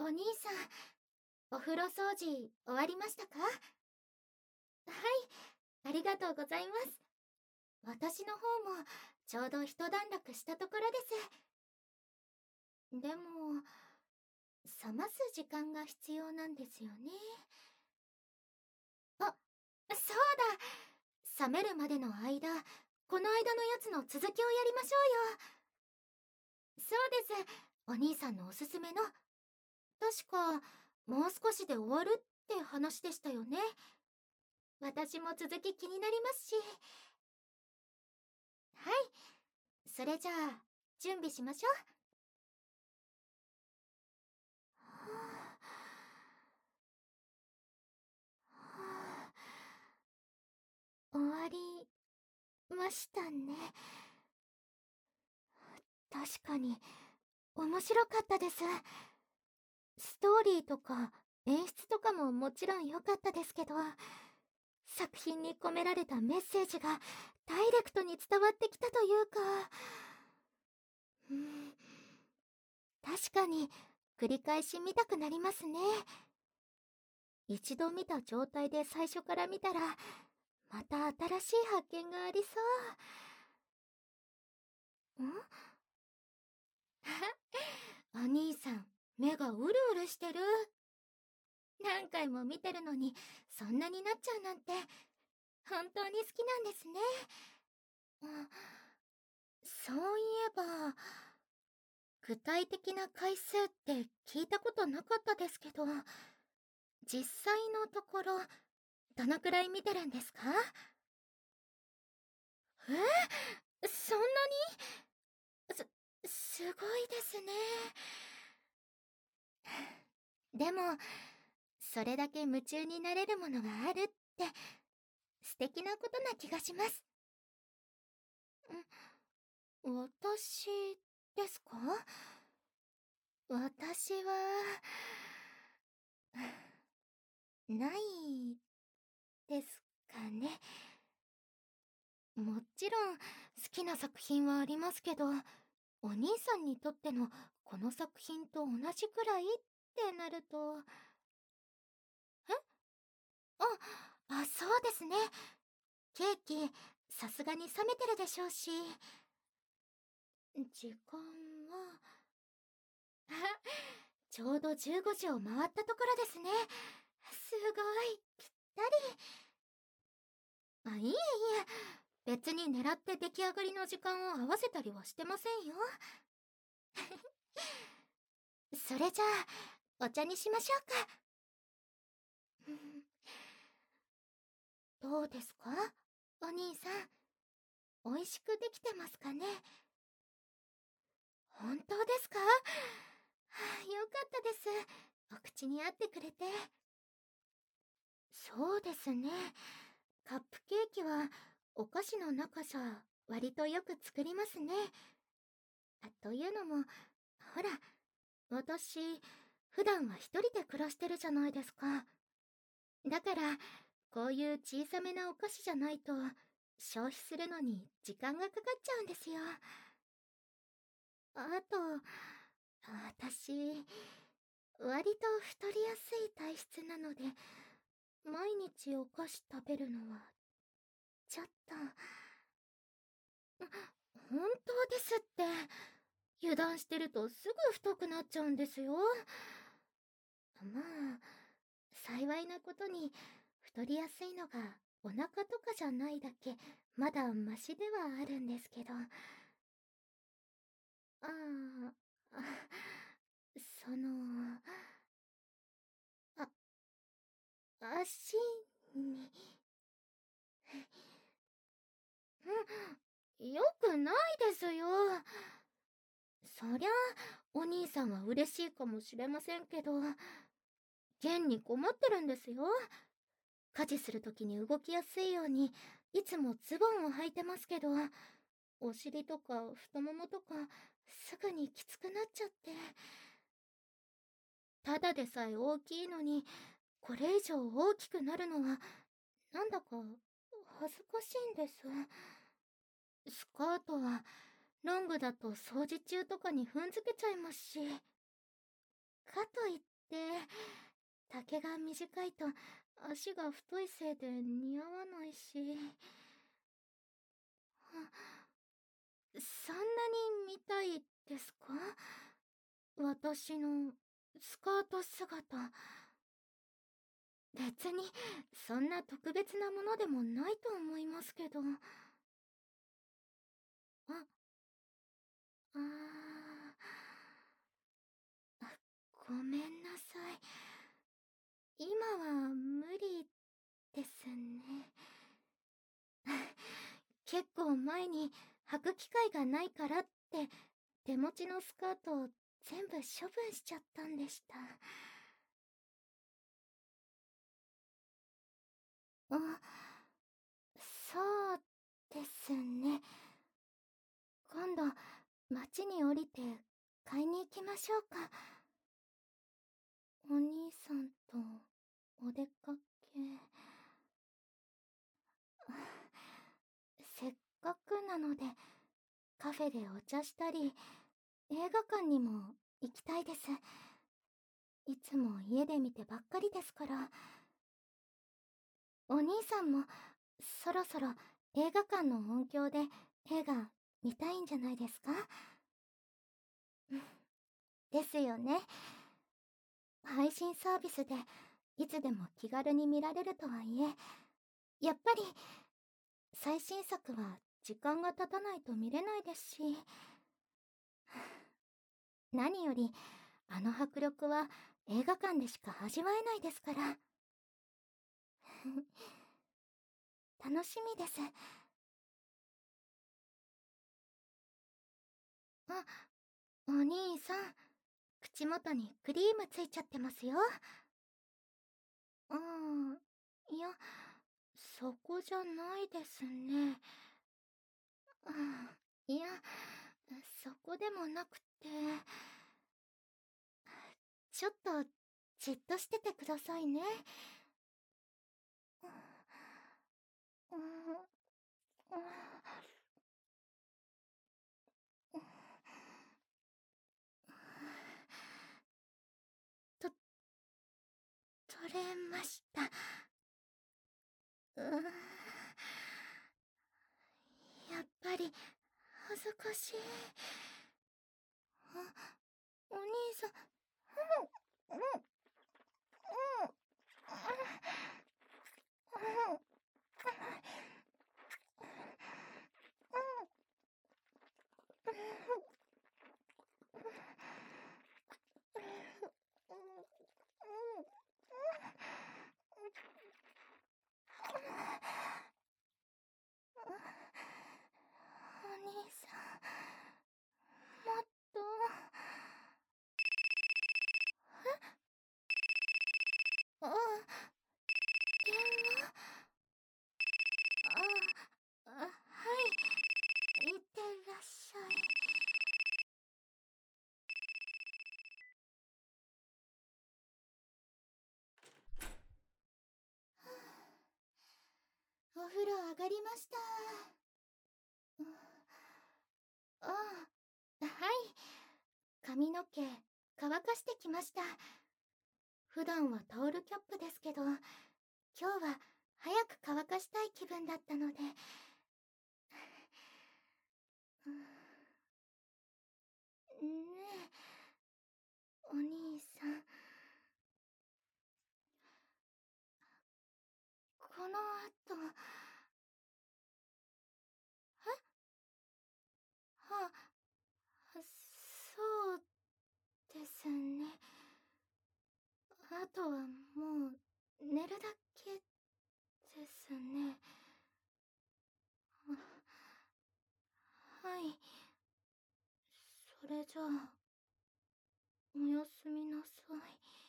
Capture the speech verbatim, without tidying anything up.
お兄さん、お風呂掃除終わりましたか？はい、ありがとうございます。私の方もちょうど一段落したところです。でも、冷ます時間が必要なんですよね。あ、そうだ。冷めるまでの間、この間のやつの続きをやりましょうよ。そうです。お兄さんのおすすめの。確か、もう少しで終わるって話でしたよね。私も続き気になりますし。はい。それじゃあ、準備しましょう。はあ、終わりましたね。確かに、面白かったです。ストーリーとか演出とかももちろん良かったですけど、作品に込められたメッセージがダイレクトに伝わってきたというか、うん、確かに繰り返し見たくなりますね。一度見た状態で最初から見たら、また新しい発見がありそう。んお兄さん、目がうるうるしてる。何回も見てるのに、そんなになっちゃうなんて、本当に好きなんですね。あ、そういえば、具体的な回数って聞いたことなかったですけど、実際のところ、どのくらい見てるんですか？え、そんなに？す、すごいですね。でも、それだけ夢中になれるものがあるって素敵なことな気がします。ん、私ですか？私は、ないですかね。もちろん好きな作品はありますけど、お兄さんにとってのこの作品と同じくらいってなると、えあ、あ、そうですね。ケーキ、さすがに冷めてるでしょうし、時間は、あ、ちょうどじゅうごじを回ったところですね。すごい、ぴったり。あ、いえいえ、別に狙って出来上がりの時間を合わせたりはしてませんよ。それじゃあ、お茶にしましょうか。うん、どうですかお兄さん。美味しくできてますかね？本当ですか？はあ、よかったです。お口に合ってくれて。そうですね。カップケーキはお菓子の中じゃ割とよく作りますね。あ、というのも、ほら、私、普段は一人で暮らしてるじゃないですか。だから、こういう小さめなお菓子じゃないと、消費するのに時間がかかっちゃうんですよ。あと、私、割と太りやすい体質なので、毎日お菓子食べるのは、ちょっと、本当ですって。油断してるとすぐ太くなっちゃうんですよ。まあ、幸いなことに、太りやすいのがお腹とかじゃないだけ、まだマシではあるんですけど。ああ、その、あ、足に、うん、よくないですよ。そりゃ、お兄さんは嬉しいかもしれませんけど、現に困ってるんですよ。家事するときに動きやすいように、いつもズボンを履いてますけど、お尻とか太ももとか、すぐにきつくなっちゃって。ただでさえ大きいのに、これ以上大きくなるのは、なんだか恥ずかしいんです。スカートは、ロングだと掃除中とかに踏んづけちゃいますし。かといっで、丈が短いと足が太いせいで似合わないし。そんなに見たいですか？私のスカート姿。別にそんな特別なものでもないと思いますけど。あ、あーあ、ごめんなさい。今は無理ですね。結構前に履く機会がないからって手持ちのスカートを全部処分しちゃったんでした。あ、そうですね。今度町に降りて買いに行きましょうか。お兄さんとお出かけ。せっかくなのでカフェでお茶したり映画館にも行きたいです。いつも家で見てばっかりですから。お兄さんもそろそろ映画館の音響で映画見たいんじゃないですか？ですよね。配信サービスでいつでも気軽に見られるとはいえ、やっぱり最新作は時間が経たないと見れないですし、何よりあの迫力は映画館でしか味わえないですから。楽しみです。あ、お兄さん、口元にクリームついちゃってますよ。うん、いや、そこじゃないですね。うん、いや、そこでもなくて、ちょっとじっとしててくださいね。うん、うん、と、取れました。うん、やっぱり恥ずかしい。あ、お兄さん、うん、うん、うん、うん、お兄さん、もっと。あ、電話。あ、あ、はい、いってらっしゃい。お風呂上がりました。ああ、はい。髪の毛乾かしてきました。普段はタオルキャップですけど、今日は早く乾かしたい気分だったので。うん、ねえ、お兄さん。この後、えは、そうですね。あとはもう寝るだけですね。はい。それじゃあ、おやすみなさい。